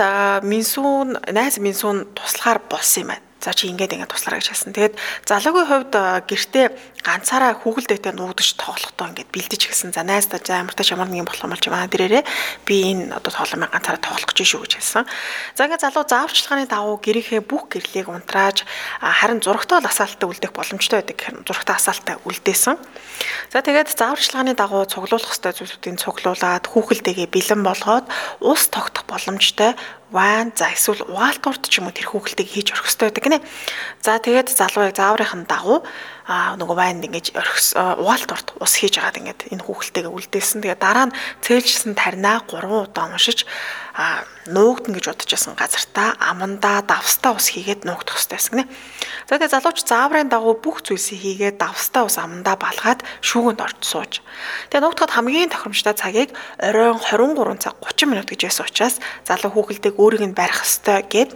найз Минсүү туслахаар болсон юм байна. За чи ингээд туслаарай гэж хэлсэн. Тэгээд залуугийн хувьд гэртээ ганцаараа хүүхэлдээтэй нуугдаж тоглохдоо ингээд бэлдэж хэлсэн. За найздаа амартай ямар нэгэн болох юм болж байгаа дээрээ би энэ одоо тоглоомыг ганцаараа тоглох гэж шүү гэж хэлсэн. За ингээд залуу зааварчилгааны дагуу гэрийнхээ бүх гэрлийг унтрааж харин зурагтаа асаалтаа үлдэх боломжтой байдаг гэхээр зурагтаа асаалтаа үлдээсэн. За тэгээд зааварчилгааны дагуу цуглуулах ёстой зүйлсүүдийг цуглуулад хүүхэлдээгээ бэлэн болгоод ус тогтох боломжтой ван за эсвэл угаалтуурт ч юм уу тэр хүүхэлтэйг хийж орхих ёстой байдаг гинэ. За тэгээд залууг зааврын дагуу нөгөө ванд ингэж угаалтуурт ус хийж агаад ингэж энэ хүүхэлтэйгээ үлдээсэн. Тэгээд дараа нь цээлжсэн таринаа 3 удаа уншиж нуугдна гэж бодчихсон газартаа амандаа давстаа ус хийгээд нуугдах ёстой байсан гинэ. За тэгээд залууч зааврын дагуу бүх зүйлсийг хийгээд давстаа ус амандаа балгаад шүүгэнд орж сууж. Тэгээд нуугдахад хамгийн тохиромжтой цагийг оройн 23 цаг 30 минут гэж байсан учраас залуу хүүхэлтэйг өөрийг нь барих ёстой гэд.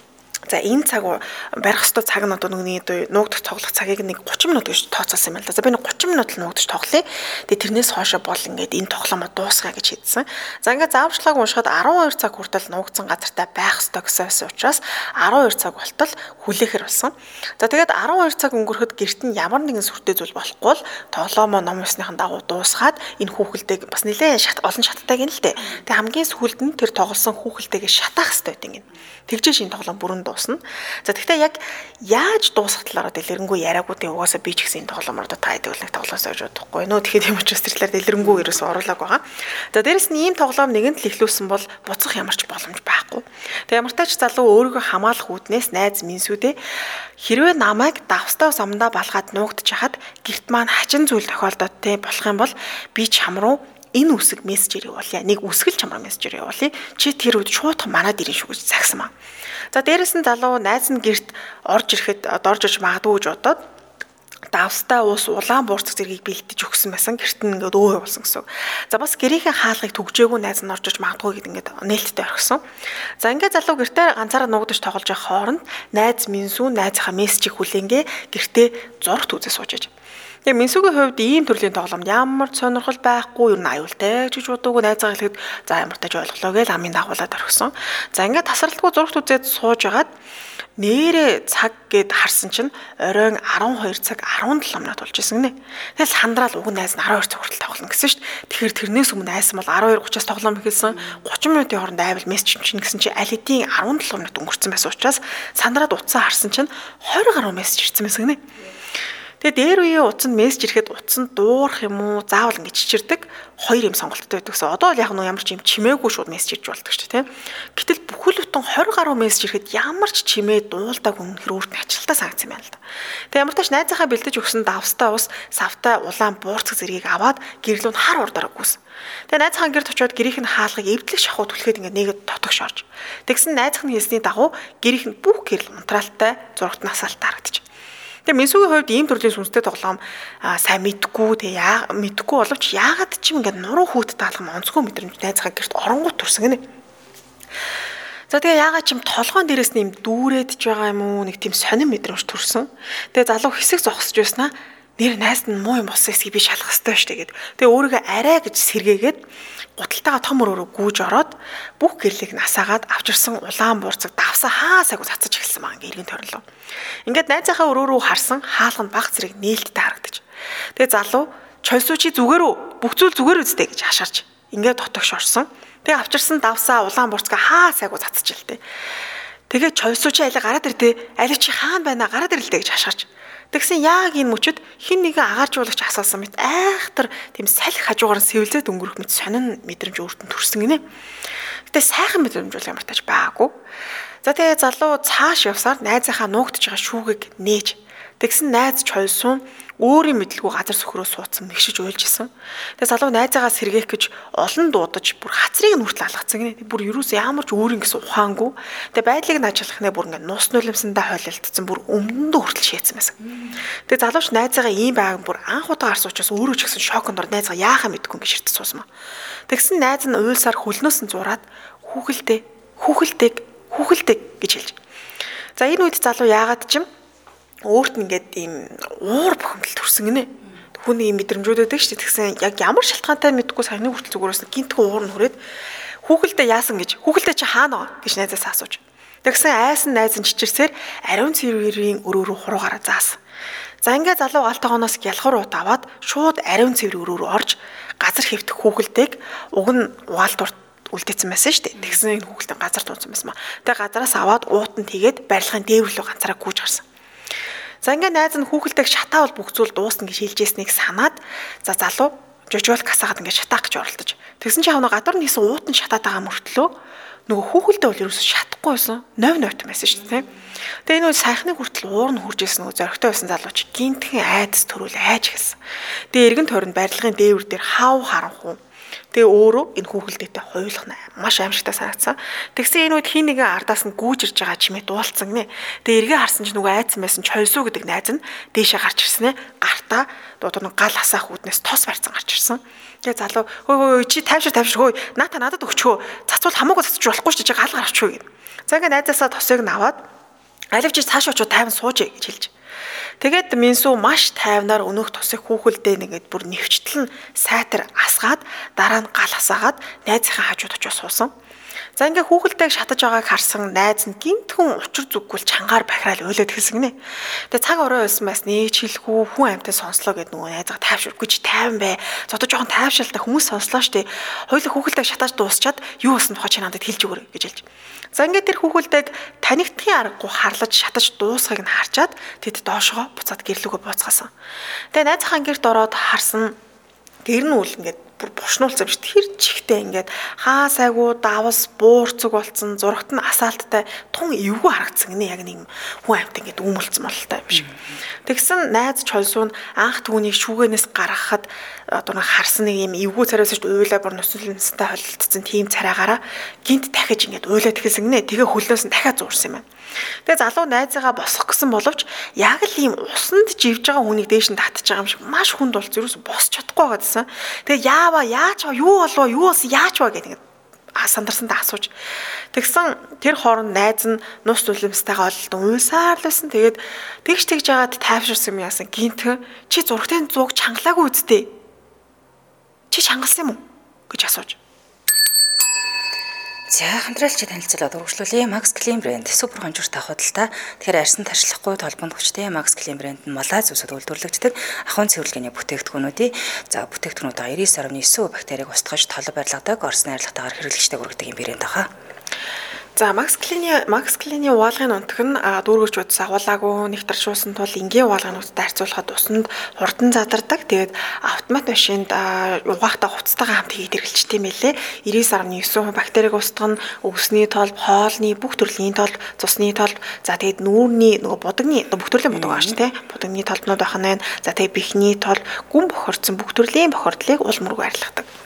За энэ цаг барих ёстой цаг нь одоо нүгний нуугдах тоглох цагийг нэг 30 минут гэж тооцоолсон юм байна л да. За би нэг 30 минут л нуугдаж тоглоё. Тэгээ тэрнээс хойшоо бол ингээд энэ тоглоомоо дуусгая гэж хэлсэн. За ингээд зааварчилгааг уншихад 12 цаг хүртэл нуугдсан газартаа байх ёстой гэсэн учраас 12 цаг болтол хүлээхэр болсон. За тэгээд 12 цаг өнгөрөхөд гэрт нь ямар нэгэн сүртэй зүйл болохгүй л тоглоомоо ном ёсныхан дагуу дуусгаад энэ хүүхэлдэйг бас нэлээд олон шаттайг юм л дээ. Тэгээ хамгийн сүүлд нь тэр тоглосон хүүхэлдэйгээ шатаах ёстой гэдэг юм. Тэгжээ шинэ тоглоом бүрэн дуусна. За тэгвэл яг яаж дуусгах талаараа дэлгэрэнгүй яриаггүй тийм угаасаа би ч гэсэн энэ тоглоомоор та хэдэг нэг тоглоосоо гэж бодохгүй нөө тэгэхээр юм учраас тэр талаар дэлгэрэнгүй ерөөсөө оруулаг байгаа. За дээрэс нь ийм тоглоом нэгэн л ихлүүлсэн бол буцах ямарч боломж байхгүй. Тэг ямартай ч залуу өөрийгөө хамгаалах үүднээс найз Минсүүдээ хэрвээ намайг давстаа самдаа балгаад нуугдж хахад гэрт маань хачин зүйл тохиолдоод те болох юм бол би чам руу энэ үсэг мессежээр явуулъя. Нэг үсгэл чамраа мессежээр явуулъя. Чи тэр үед шуудхан манад ирэн шүү гэж загсан маа. За дээрэс нь залуу найз нь гэрт орж ирэхэд орж иж магадгүй гэж бодоод давстаа ус улаан буурцаг зэргийг бэлдэж өгсөн байсан. Гэрт нь ингээд өө болсон гэсэн. За бас гэрийнхээ хаалгыг түгжээгүй найз нь орж иж магадгүй гэд ингээд нээлттэй орхисон. За ингээд залуу гэртээ ганцаараа нуугдаж тоглож байх хооронд найз Минсүү найзынхаа мессежийг хүлээнгээ гэртээ зурагт үзээ сууж иж. Тэгээ Минсүүгийн хувьд ийм төрлийн тоглоомд ямар ч сонирхол байхгүй, ер нь аюултай гэж бодоогүй найзгаа хэлэхэд за ямар тааж ойлголоо гэж амын дагуулад орхисон. За ингээд тасралтгүй зурагт үзээд сууж агаад нэрээ цаг гэд харсан чинь оройн 12 цаг 17 минут болж исэн гинэ. Тэгэл хандраал уг найз нь 12 цаг хүртэл тоглоно гэсэн шүү дээ. Тэгэхээр тэрнээс өмнө айсан бол 12:30-аас тоглоом эхэлсэн. 30 минутын хооронд айвал мессеж чинь гэсэн чинь аль хэдийн 17 минут өнгөрцөн байсан учраас сандраад утсаа харсан чинь 20 гаруй мессеж ирсэн байсан гинэ. Тэгээ дээр үеийн утсанд мессеж ирэхэд утсанд дуурах юм уу заавал ингэ чичирдэг хоёр юм сонголттой байдаг гэсэн. Одоо л яг ямар ч юм чимээгүй шууд мессеж ирж болдог ч тийм. Гэтэл бүхэл бүтэн 20 гаруй мессеж ирэхэд ямар ч чимээ дуулдаг үнэхээр өөрт нь ачлалтай санагдсан юм байна л да. Тэгээ ямар тач найзынхаа бэлдэж өгсөн давстаа ус савтай улаан буурцаг зэргийг аваад гэрлүүн хар урдараа гүйсэн. Тэгээ найзынхаа гэрт очиод гэрийнх нь хаалгыг эвдлэг шахуу түлхээд ингэ нэгэд тотогш орж. Тэгсэн найзынх нь хэлсний дагуу гэрийнх нь бүх гэрэл унтраалтай зурагт насаалтаа харагдчих. Тэгээ Минсүүгийн хувьд ийм төрлийн сүнстэй тоглоом сайн мэдгүй тэгээ мэдгүй боловч яагаад ч юм ингээд нуруу хүүт таалах онцгой мэдрэмж найзгаа гэрт оронгууд турсан гинэ. За тэгээ яагаад ч юм толгоон дээрээс нэм дүүрээд ч байгаа юм уу нэг тийм сонин мэдрэмж төрсөн. Тэгээ залуу хэсэг зогсож байснаа нэр найз нь муу юм болсон эсгийг би шалах хэрэгтэй шүү дээ гэд. Тэгээ өөрийгөө арай гэж сэргээгээд гуталтайгаа том өрөөрөө гүүж ороод бүх гэрлийг насаагаад авчирсан улаан буурцаг давсаа хаасаагүй цацаж эхэлсэн маа ингээ иргэн тойрлоо. Ингээд найзынхаа өрөө рүү харсан хаалга нь баг зэрэг нээлттэй харагдаж. Тэгээ залуу чойсуу чи зүгээр үү? Бүх зүйл зүгээр үстэй гэж хашаарч ингээд дотогш орсон. Тэгээ авчирсан давсаа улаан буурцгаа хаасаагүй цацаж илтээ. Тэгээ чойсуу чи айлаа гараад ирдэ. Айлаа чи хаана байна? Гараад ирлээ гэж хашаарч. Тэгсэн яг энэ мөчөд хин нэгэн агааржуулагч асуусан мэт айхтар тийм салхи хажуугаар нь сэвлээд өнгөрөх мэт сонин мэдрэмж өөртөө төрсөн гинэ. Гэтэ сайхан мэдрэмж бол ямар тач байгаагүй. За тэгээ залуу цааш явсаар найзынхаа нуугдж байгаа шүүгийг нээж. Тэгсэн найз чойсуун өөрийн мэдлгүй газар сөхрөө суудсан нэгшиж уйлж исэн. Тэгээ залуу найзаагаа сэргээх гэж олон дуудаж бүр хацрыг нь хүртэл алгацсан гинэ. Бүр юус ямар ч өөрийн гэсэн ухаангүй. Тэгээ байдлыг нь ажиглах нэ бүр ингээд нус нулимсандаа хойлолтсон бүр өмнөдөө хүртэл шийдсэн байсан. Тэгээ залууч найзаагаа ийм байг бүр анх удаа гарсан учраас өөрөө ч гэсэн шоконд ор найзгаа яахаа мэдгүй ингээд ширтэж суусмаа. Тэгсэн найз нь уйлсаар хөлнөөс нь зураад хүүхэлдэг гэж хэлж. За энэ үед залуу яагаад ч юм өөрт нь ингээд ийм уур бухимдал төрсөн гинэ. Хүний ийм мэдрэмжүүд байдаг шүү дээ. Тэгсэн яг ямар шалтгаантай мэдгүй саяны хүртэл зүгээрээс гинтхэн уур нь хүрээд хүүхэлдээ яасан гэж хүүхэлдээ чи хаана вэ гэж найзаас асууж. Тэгсэн айсан найз нь чичирсээр ариун цэврийн өрөө рүү хуруугаараа заасан. За ингээд залуу гал тогооноос ялхар уут аваад шууд ариун цэврийн өрөө рүү орж газар хэвтэх хүүхэлдэйг уг нь угаалдурт үлдээсэн байсан шүү дээ. Тэгсэн энэ хүүхэлдээ газар туунсан байсан маа. Тэгээ газараас аваад уут нь тэгээд барилгын дээвэр рүү ганцаараа гүйж гарсан. За ингээд найз нь хүүхэлдэг шатаа бол бүх зүйл дуусна гэж хэлжсэнийг санаад за залуу жожол касаагаад ингээд шатаах гэж оролдож. Тэгсэн чи хавна гадар нь хийсэн уут нь шатаад байгаа мөртлөө нөгөө хүүхэлдээ бол ерөөсөй шатахгүй байсан. Новь байсан шүү дээ. Тэгээ энэ үе сайхны хүртэл уур нь хурж исэн нөгөө зоригтой байсан залууч гинтхэн айдас төрүүл айж эхэлсэн. Тэгээ эргэн тойронд барилгын дээвэр дээр хав харанхуу. Тэгээ өөрөө энэ хүүхэлдээтэй хойлох маш аимшигтай санагдсан. Тэгсэн энэ үед хин нэгэн ардаас нь гүйж ирж байгаа чимээ дуулцсан гинэ. Тэгээ эргээ харсан чинь нөгөө айдсан байсан чойсуу гэдэг найз нь дээшээ гарч ирсэн ээ. Гартаа дуудар нь гал хасаах үүднээс тос барьцсан гарч ирсэн. Тэгээ залуу хөөе чи тайвшир хөөе наата надад өгчхөө. Цацвал хамаагүй цацж болохгүй ч чи гал гарчихгүй гэв. За ингээ найзаасаа тосыг нь аваад аливч цааш очиж тайван сууж гэж хэлж. Тэгээд Минсу маш тайвнаар өнөөх тосыг хүүхэлдээ нэгэд бүр нэвчтэл нь сайтар асгаад дараа нь гал хасаагаад найзынхаа хажууд очиж суусан. За ингээ хүүхэлдэйг шатаж байгааг харсан найз нь гинтхэн учир зүггүй чангаар бахирал ойлоод хэлсэн гинэ. Тэгээ цаг орой байсан бас нэг чилхүү хүн амьтан сонслоо гэд нөгөө найзгаа тайвширгүй чи тайван бай. Зодож жоохон тайвшилтай хүмүүс сонслоо штэ. Хоёул хүүхэлдэйг шатаж дуусчаад юу болсон тухай чи надад хэлж өгөөрэй гэж хэлж. За ингээ тэр хүүхэлдэйг танигдахын аргагүй харлаж шатаж дуусхайг нь харчаад тэд доошгоо буцаад гэрлүүгөө бууцгаасан. Тэгээ найзынхаа гэрт ороод харсан гэр нь үл ингээд бүр бушнуулсан биш тэр чихтэй ингээд хаа сайгуу давс буурцэг болцсон зурагт нь асаалттай тун эвгүй харагдсан гинэ яг нэг хүн амьт ингээд үүмэлцэн бололтой юм шиг. Тэгсэн найз чойсуу анх түүнийг шүүгэнээс гаргахад одоо харсан нэг юм эвгүй цараас шүү дээ уйлаа бүр нөсөлнөстэй холилдсон тийм цараагаараа гинт дахиж ингээд уйлаад хэлсэн гинэ тэгээ хөлнөөс нь дахиад зуурсан юм байна. Тэгээ залуу найзыгаа босох гэсэн боловч яг л ийм усанд живж байгаа хүнийг дээш нь татчих байгаа юм шиг маш хүнд бол зүрээс босч чадахгүй байгаадсан. Тэгээ яаж юу болов юу болсон яаж ба гэдэг сандарсандаа асууж. Тэгсэн тэр хооронд найз нь нус зүлэмстайгаа олдон уйсаар л байсан. Тэгээд тэгж жагаад тайвширсан юм яасан гинтхэн чи зургтын зууг чангалаагүй үсттэй. Чи чангалсан юм уу гэж асууж. За хамтрaalчид танилцуулаад үргэлжлүүлье. Max Clean брэнд супер хонжууртай худалдаа. Тэгэхээр арьсан таршлахгүй толгонд хүчтэй Max Clean брэнд нь малай зүсэд үйлдвэрлэгддэг ахуйн цэвэрлэгээний бүтээгдэхүүнүүдийн бүтээгдэхүүнүүд 99.9% бактерийг устгаж толгой барилгадаг орс найрлагатайгаар хэрэглэгчтэй хүргэдэг юм брэнд байгаа. За Max Clean-ийн угаалгын унтаг нь дүүргэж удас агуулаагүй нэгтаршуулсан тул энгийн угаалгынуудтай харьцуулахад усанд хурдан задардаг. Тэгээд автомат машинд угаахтай хувцастайгаа хамт хийгээд хэрэгжилчтэй мэлээ. 99.9% бактерийг устгах нь өвсний толб, хоолны бүх төрлийн толб, цусны толб, за тэгээд нүүрний нөгөө будагны бүх төрлийн будаг ааш тий. Будагны толбнууд байх нь. За тэгээд бихний толб, гүн бохирдсон бүх төрлийн бохирдлыг уул мөрөг арилгадаг.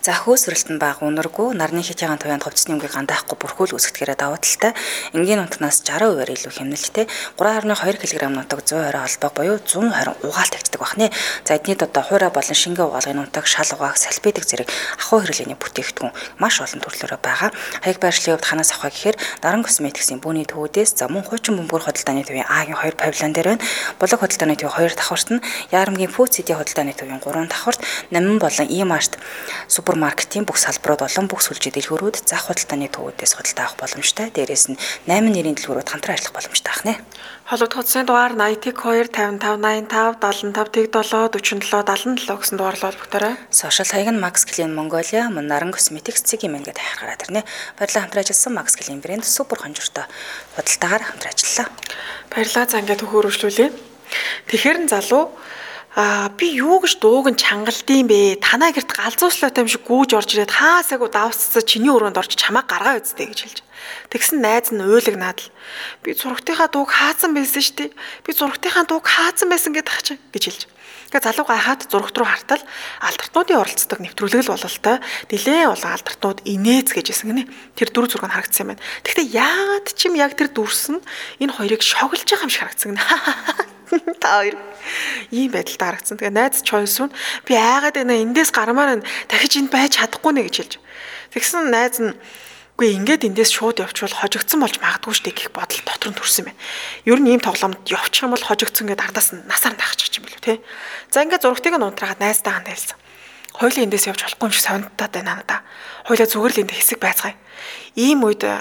За хөөсрөлт нь бага унаргүй нарны хитягаан туяанд хувцсны өмгийг гандаахгүй бүрхүүл үүсгэдгээрээ давуу талтай. Энгийн нутагнаас 60% илүү хэмнэлттэй 3.2 кг нутаг 120 холбоо буюу 120 угаалт тавьдаг байна. За эдний додоо хуурай болон шингээ угаалгын нутаг, шал угаах, салбидаг зэрэг ахуй хэрэглээний бүтээгдэхүүн маш олон төрлөөрөө байгаа. Хаяг байршлын хувьд ханаас авах гэхээр Даран косметиксийн бүүний төвүүдээс за мөн хуучин бөмбөр худалдааны төвийн А-гийн 2 павильон дээр байна. Булаг худалдааны төвийн 2 давхарт нь Яарамгийн Food City худалдааны төвийн 3 давхарт, Намин болон E-Mart супермаркетын бүх салбарууд болон бүх сүлжээ дэлгүүрүүд зах худалдааны төвүүдээс худалдаа авах боломжтой. Дээрээс нь 8 нэрийн дэлгүүрүүд хамтран ажиллах боломжтой байна. Холбогдох утасны дугаар 80 2 55 85 85 47 47 гэсэн дугаарлал холбогдорой. Сошиал хаяг нь Max Clean Mongolia, мөн Наран Cosmetics цэгийн мэн гэдэг хайргараа тэрнэ. Баярлалаа хамтран ажилласан Max Clean брэнд супер хонжортой худалдаагаар хамтран ажиллалаа. Баярлалаа. За ингээд хөрвүүлжлүүлээ. Тэгэхээр н залуу би юу гэж дууг нь чангалдсан бэ? Танаа гэрт галзууслаатай юм шиг гүүж орж ирээд хаасаагүй давсцаа чиний өрөөнд орж чамаа гаргаа үздэй гэж хэлж. Тэгсэн найз нь уйлаг наадал. Би зургтынхаа дууг хаацсан байсан шүү дээ. Би зургтынхаа дууг хаацсан байсан гэдэг чинь гэж хэлж. Тэгээ залуу гайхаад зургт руу хартал алдартнуудын оролцдог нэвтрүүлэг бололтой. Нилээн олон алдартнууд инээц гэжсэн гинэ. Тэр 4 зураг нь харагдсан юм байна. Гэхдээ яагаад ч юм яг тэр дүрс нь энэ хоёрыг шоглож байгаа юм шиг харагдсан гинэ. Та хоёр ийм байдалд харагдсан. Тэгээ найз choice нь би айгаад байна эндээс гармаар дахиж энд байж чадахгүй нэ гэж хэлж. Тэгсэн найз нь үгүй ингээд эндээс шууд явчвал хожигдсон болж магадгүй шүү дээ гэх бодол дотор нь төрсөн байна. Ер нь ийм тоглоомд явчих юм бол хожигдсон гэдэг ардаас нь насаар тахчих юм билүү те. За ингээд зургтыг нь унтраагаад найзтайгаа тайлсан. Хоёлын эндээс явж болохгүй юм шиг сонирхтаад байна надаа. Хоёлаа зүгээр л энд хэсэг байцгаая. Ийм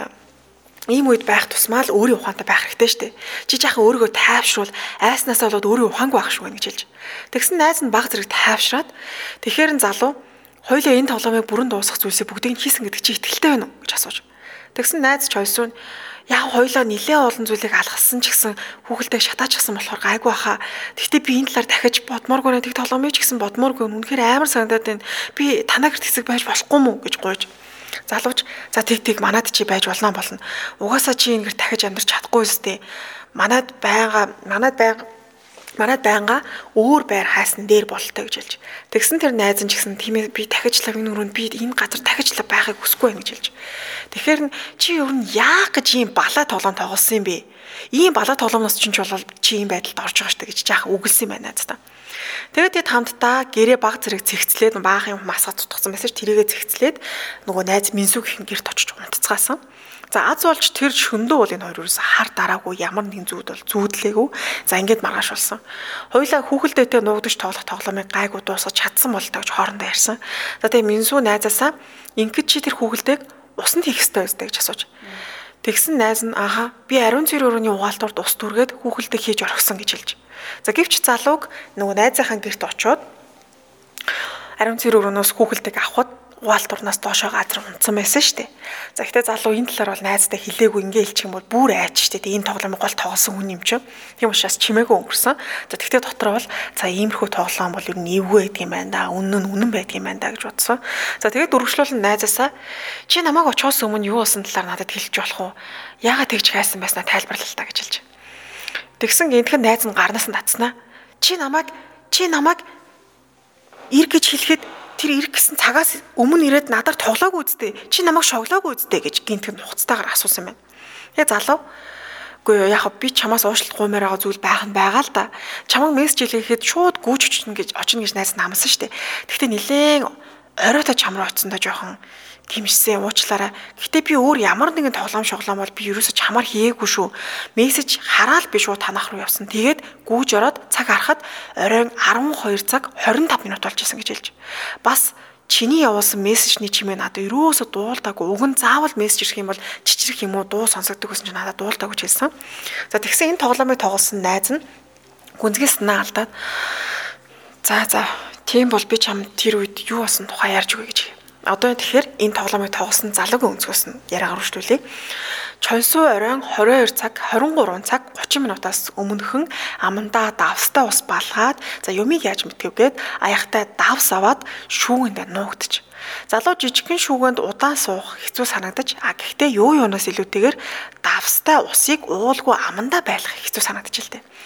үед байх тусмаа л өөрийн ухаантай байх хэрэгтэй шүү дээ. Чи жаахан өөрийгөө тайвшруул, айснасаа болоод өөрийн ухаангүй байх шүү гэж хэлж. Тэгсэн найз нь баг зэрэг тайвшраад тэгэхээр н залуу хоёлаа энэ тоглоомыг бүрэн дуусгах зүйлсээ бүгдийг нь хийсэн гэдэг чи итгэлтэй байна уу гэж асууж. Тэгсэн найз choice нь яг хоёлаа нэлээд олон зүйлийг алгасан ч гэсэн хүүхэлдээ шатаачихсан болохоор гайгүй баха. Гэхдээ би энэ талаар дахиж бодмооргүй нэг тоглоомыг ч гэсэн бодмооргүй. Үнэхээр амар санагдаад байна. Би танаа гэрт хэсэг байж болохгүй мүү гэж гуйж. Залууч за тэг манад чи байж болно. Угаасаа чи энэ гэр дахиж амьдарч чадахгүй үстэй. Манад байнга өөр байр хайсан дээр бололтой гэж хэлж. Тэгсэн тэр найз нь ч гэсэн тийм ээ би дахижлаа энэ өрөөнд би энэ газар дахижлаа байхыг хүсэхгүй байх гэж хэлж. Тэгэхээр чи ер нь яах гэж ийм балаа тоглоом тоглосон юм бэ? Ийм балаа тоглоомноос чинь ч болол чи ийм байдалд орж байгаа штэ гэж жаах үгэлсэн байна надад. Тэгээд тэд хамтдаа гэрээ баг зэрэг зэгцлээд баах юм масгад тутгсан байсан ш тэрийгэ зэгцлээд нөгөө найз Минсү гэх гэрт очиж унтцгаасан. За аз болж тэр шөндөө бол энэ хоёр юус хар дараагүй ямар нэгэн зүуд бол зүүдлээгүй. За ингээд маргааш болсон. Хоёлаа хүүхэлдээтэй нуугдаж тоглох тоглоомыг гайгүй дуусгаж чадсан бол тагж хоорондоо ярьсан. За тэгээ Минсү найзаасаа ингээд чи тэр хүүхэлдээг усанд хийх ёстой байстай гэж асууж. Тэгсэн найз нь ааха би ариун цэр өрөөний угаалтурд ус түргээд хүүхэлдэг хийж орхисон гэж хэлж. За гэвч залууг нөгөө найзынхаа гэрт очиод ариун цэр өрөөнөөс хүүхэлдэг авахд угаалтурнаас доошоо газар унтсан байсан шүү дээ. За гэхдээ залуу энэ талаар бол найзтай хэлээгүй ингээ хэлчих юм бол бүр айж шүү дээ. Энэ тоглоомыг гол тоглосон хүн юм чинь. Тийм учраас чимээгүй өнгөрсөн. За тэгтээ дотроо бол за иймэрхүү тоглоом бол ер нь эвгүй байдаг юм байна да. Үнэн байдаг юм байна да гэж бодсон. За тэгээд дөрвөлжлүүлэн найзаасаа чи намайг очихоос өмнө юу болсон талаар надад хэлж болох уу? Яагаад тэгж хайсан байснаа тайлбарлал та гэж хэлж. Тэгсэн гинтхэн найз нь гарнаас нь татснаа. Чи намайг ир гэж хэлэхэд тэр ир гэсэн цагаас өмнө ирээд надаар тоглоагүй үсттэй. Чи намайг шоглоогүй үсттэй гэж гинтхэн нухацтайгаар асуусан байна. Тэгээ залуу үгүй яг би чамаас уушлах гуймаар байгаа зүйл байх нь байгаа л да. Чамайг мессеж хийхэд шууд гүйж очно гэж найз намсан штэ. Тэгтээ нилээн оройтой чам руу очсондоо жоохон гимшсэн уучлаарай. Гэтэ би өөр ямар нэгэн тоглоом шоглоом бол би ерөөсө чамаар хийгээгүй шүү. Мессеж хараад би шууд танах руу явсан. Тэгээд гүйж ороод цаг харахад оройн 12 цаг 25 минут болж исэн гэж хэлж. Бас чиний явуулсан мессежний чимээ надад ерөөсө дуулдаагүй. Уг нь заавал мессеж ирэх юм бол чичрэх юм уу дуу сонсогддог гэсэн чинь надад дуулдаагүй ч хэлсэн. За тэгсэн энэ тоглоомыг тоглосон найз нь гүнзгий санаа алдаад за тийм бол би чам тэр үед юу болсон тухай ярьж өгье гэж. Одоо тэгэхээр энэ тоглоомыг тоглосон залуугийн өнцгөөс нь яриагаар үргэлжлүүлье. Чонсуу оройн 22 цаг 23 цаг 30 минутаас өмнөхөн амандаа давстай ус балгаад за юмыг яаж мэдгэвгээд аяхтай давс аваад шүүгэндээ нуугдчих. Залуу жижигхэн шүүгэнд удаан суух хэцүү санагдаж гэхдээ юунаас илүүтэйгээр давстай усыг уулгүй амандаа байлгах хэцүү санагдаж л дээ.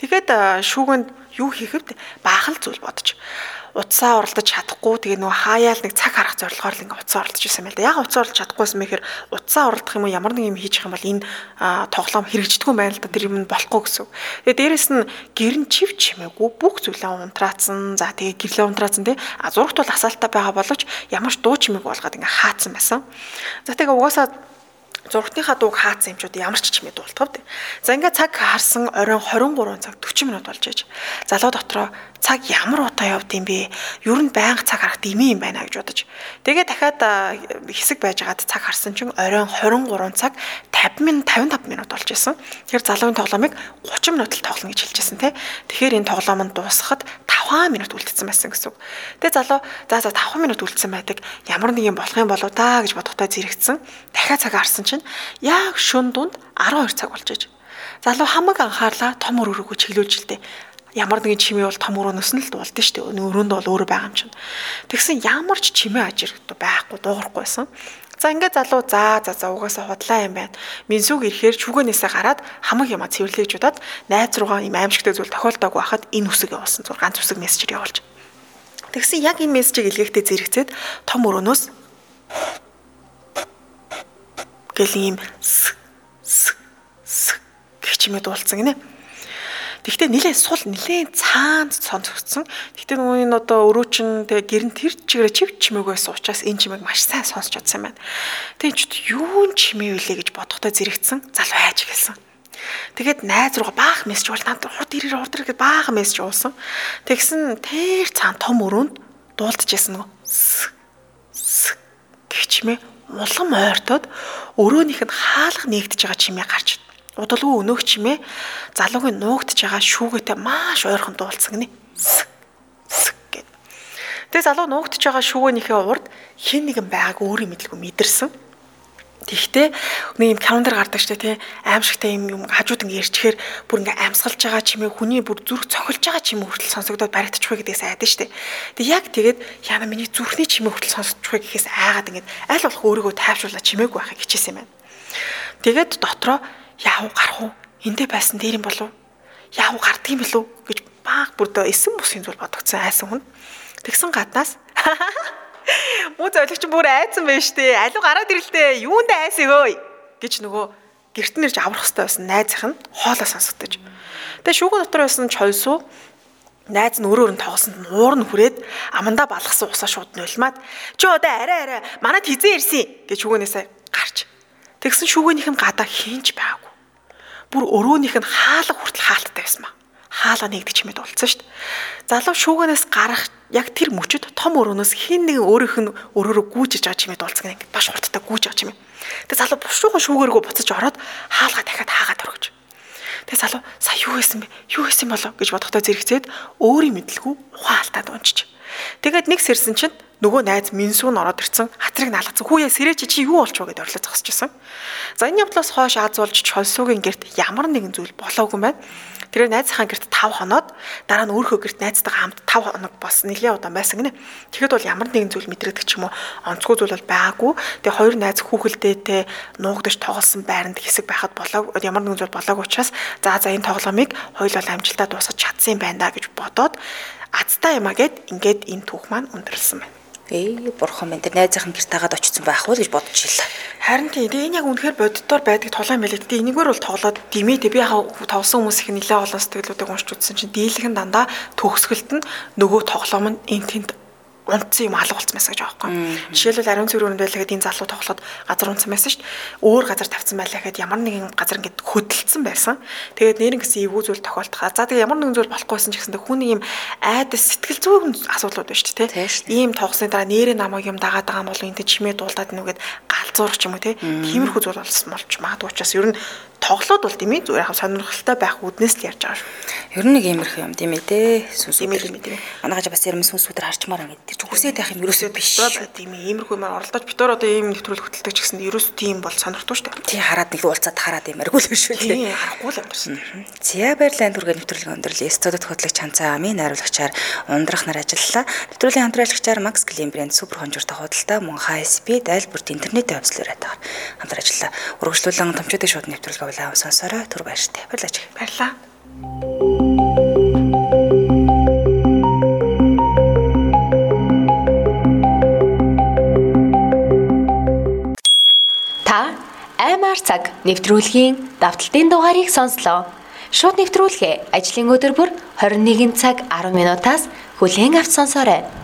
Тэгээд шүүгэнд юу хийхэд баахан л зүйл бодож утсаа оролдож чадахгүй тэгээ нөгөө хаяал нэг цаг харах зорилгоор л ингээ утсаа оролдож байсан юм л да. Яг утсаа оролдож чадахгүйсэн мэхээр утсаа оролдох юм уу ямар нэг юм хийж байгаа юм бол энэ тоглоом хэрэгждэггүй юм байна л да. Тэр юм болохгүй гэсэн. Тэгээ дээрэс нь гэрэн чив чимээгүй бүх зүйлээ унтраацсан. За тэгээ гэрлээ унтраацсан тий. Зурагт бол асаалтаа байгаа боловч ямар ч дуу чимээг болгоод ингээ хаацсан байсан. За тэгээ угаасаа зургатынхаа дууг хаацсан юм ч ямар ч чимээ дуултав. За ингээд цаг харсан оройн 23 цаг 40 минут болж ээж. Залуу дотроо цаг ямар удаа явд юм бэ? Ер нь байнга цаг харах дэмий юм байна гэж бодож. Тэгээ дахиад хэсэг байжгаад цаг харсан чинь оройн 23 цаг 55 минут болж исэн. Тэгэхээр залуугийн тоглоомыг 30 минут л тоглоно гэж хэлжсэн тий. Тэгэхээр энэ тоглоом нь дуусахад 5 минут үлдсэн байсан гэсэн үг. Тэгээ залуу за 5 минут үлдсэн байдаг. Ямар нэг юм болох юм болоо да гэж бодохдоо зэрэгцсэн. Дахиад цаг харсан чинь яг шөнө дунд 12 цаг болж ээж. Залуу хамаг анхаарлаа том өрөөгөө чиглүүлж илдэ. Ямар нэгэн чимээ бол том өрөөнөөс нь л дуулдаг шүү дээ. Өрөөнд бол өөрөө байгаа юм чинь. Тэгсэн ямар ч чимээ ажир байхгүй дуугарахгүйсэн. За ингээд залуу за угаасаа худлаа юм байна. Минсүг ирэхээр шүгэнээсээ гараад хамаг юма цэвэрлэж удаад найз руугаа юм аимшигтэй зүйл тохиолдоогүй байхад энэ үсэг явуулсан 6 зүсэг мессежээр явуулж. Тэгсэн яг энэ мессежийг илгээхдээ зэрэгцээд том өрөөнөөс гэл ийм гिचмээ дуулсан гинэ. Тэгтээ нилээн цаанд сонсогдсон. Тэгтээ нөгөө энэ одоо өрөөчин тэгээ гэрэн тэр чигээр чив чимээгээс учраас энэ чимээг маш сайн сонсч чадсан байна. Тэгээ ч юу чимээ вүлээ гэж бодохдоо зэрэгцсэн. Залуу хайж гэлсэн. Тэгээд найз руугаа баах мессеж бол над урд ирээ гэд баахан мессеж уусан. Тэгсэн тэр цаан том өрөөнд дуулдажсэн нөгөө гिचмээ улам ойртоод өрөөнийх нь хаалга нэгдэж байгаа чимээ гарч удалгүй өнөөх чимээ залуугийн нуугдж байгаа шүүгээтэй маш ойрхон дуулсан гинэ. Гэд. Тэгээ залуу нуугдж байгаа шүүгөөнийхээ урд хэн нэгэн байгааг өөрөө мэдлгүй мэдэрсэн. Тэгтээ нэг юм календар гардаг штэ тий аимшигтай юм хажууд ингээ ирчихээр бүр ингээ амьсгалж байгаа чимээ хүний бүр зүрх цохилж байгаа чимээ хүртэл сонсогдоод баригдчихгүй гэдгээс айдэн штэ. Тэг яг тэгээд яна миний зүрхний чимээ хүртэл сонсогдчихгүй гэхээс айгаад ингээ аль болох өөрийгөө тайвшруулаад чимээгүй байхыг хичээсэн юм байна. Тэгээд дотроо яав гарах уу? Эндээ байсан дээр юм болов? Яав гардыг юм болов гэж баг бүрдөө эсэн бусын зүйл бодогцсон айсан хүн. Тэгсэн гаднаас муу зөөлөгч бүр айцсан байна штэ. Алуу гараад ирэлтээ. Юунд айсыг өөй гэж нөгөө гэрт нэрж аврах хэрэгтэй байсан найзынх нь хоолоо сонсогдож. Тэгээ шүүгэн дотор байсан чойсуу найз нь өөрөөр нь тоглосонд нь уур нь хүрээд амандаа балгасан усаа шууд нулимаад чи одоо арай манад хизээ ирсэн гэж шүүгэнээсээ гарч. Тэгсэн шүүгэнийх нь гадаа хийнч байгаагүй. Бүр өрөөнийх нь хаалга хүртэл хаалттай байсан ба. Хаалга нэгдэг чимээд уулцсан шүү дээ. Залуу шүүгэнээс гарах яг тэр мөчөд том өрөөнөөс хин нэг өөрийнх нь өрөөрөө гүйжиж байгаа чимээд уулцсан гэнэ. Баш хурдтай гүйж байгаа чимээ. Тэгээ залуу бушуухан шүүгээргөө буцаж ороод хаалга дахиад хаагаад өргөж. Тэгээ залуу сая юу хийсэн бэ? Юу хийсэн болоо гэж бодохдоо зэрэгцээд өөрийн мэдлгүй ухаалтаад унчиж. Тэгээд нэг сэрсэн чинь нөгөө найз минсүүн ороод ирсэн хатрыг наалгацсан. Хүүе сэрэж чи юу болчихоо гэдээ орлоо зогсчихсан. За энэ явдлаас хойш Аз болж Чолсуугийн герт ямар нэгэн зүйл болоогүй байна. Тэр найзынхаа герт 5 хоноод дараа нь өөрхөө герт найзтайгаа хамт 5 хоног бас нэлээд удаан байсан гинэ. Тэгэхэд бол ямар нэгэн зүйл мэдрэгдэх ч юм уу онцгой зүйл бол байгаагүй. Тэгээ хоёр найз хүүхэлдээтэй нуугдаж тоглосон байранд хэсэг байхад болоо ямар нэгэн зүйл болоогүй учраас за энэ тоглоомыг хоёул амжилтаа дуусгаж чадсан юм байна гэж бодоод азтай юмаа гэд ингээд энэ түүх маань өндөрлсөн байна. Бурхан минь тэр найзынхын гэрт тагаад очсон байх уу гэж бодож илаа. Харин тийм энэ яг үнэхээр боддоор байдаг тоглоом байлээ. Тэгээ энэгээр бол тоглоод димээ би яг тоглосон хүмүүс их нэлээд олон сэтгэлүүдийг уншиж үзсэн чинь дийлэх нь дандаа төгсгөлт нь нөгөө тоглоом нь энэ тэнд унтсан юм алга болсон байсан гэж байгаа байхгүй. Жишээлбэл ариун цэвэр өрөөнд байлаа гэхэд энэ залуу тоглоод газар унтсан байсан шүү дээ. Өөр газар тавьсан байлаа гэхэд ямар нэгэн газар ингээд хөдөлсөн байсан. Тэгээд нэрэн гэсэн эвгүй зүйл тохиолдох. За тэгээд ямар нэгэн зүйл болохгүйсэн ч гэсэндээ хүний юм айдас сэтгэл зүйн асуудлууд байна шүү дээ. Ийм тоглосны дараа нэрээ намайг юм дагаад байгаа юм бол энэ чимээ дуулаад нүгэд галзуурах ч юм уу тиймэрхүү зүйл болсон болж магадгүй учраас ер нь тоглоод бол димээ зүгээр яг сонирхолтой байх үднээс л ярьж байгаа шүү. Ер нь нэг иймэрхүү юм тийм ээ те. Сүнсүүдэр юм тийм ээ. Манайгаж бас ярим сүнсүүдэр харчмаар ингээд тэр хүсээд байх юм ерөөсөө биш. Тийм ээ. Иймэрхүү юмар оролдож бид нар одоо ийм нэвтрүүлэг хөтэлдэг ч гэсэн ерөөсөө тийм бол сонирхдаг шүү дээ. Тий хараад нэг уулзаад хараад юмаргүй л шүү дээ. Тийм харахгүй л амьдсан. Зя баярлалаа түргээ нэвтрүүлэг өндөрлөө. Студид хөтлөгч Чанцаа амийн найруулагчаар ундрах нар ажиллалаа. Нэвтрүүлгийн хамтраалагчаар Max Clean брэнд супер хонжууртай худалдаа мөн HSP дайлбарт интернетийн хөвслөөр хамтар ажиллалаа. Үргэлжлүүлэн томчуудын шууд нэвтрүүлэг авлаа сонсороо түр баяртай. Баярлалаа. Баярлалаа. Та аймаар цаг нэвтрүүлгийн давталтын дугаарыг сонслоо. Шууд нэвтрүүлгээ ажлын өдөр бүр 21 цаг 10 минутаас хүлээн авч сонсоорой.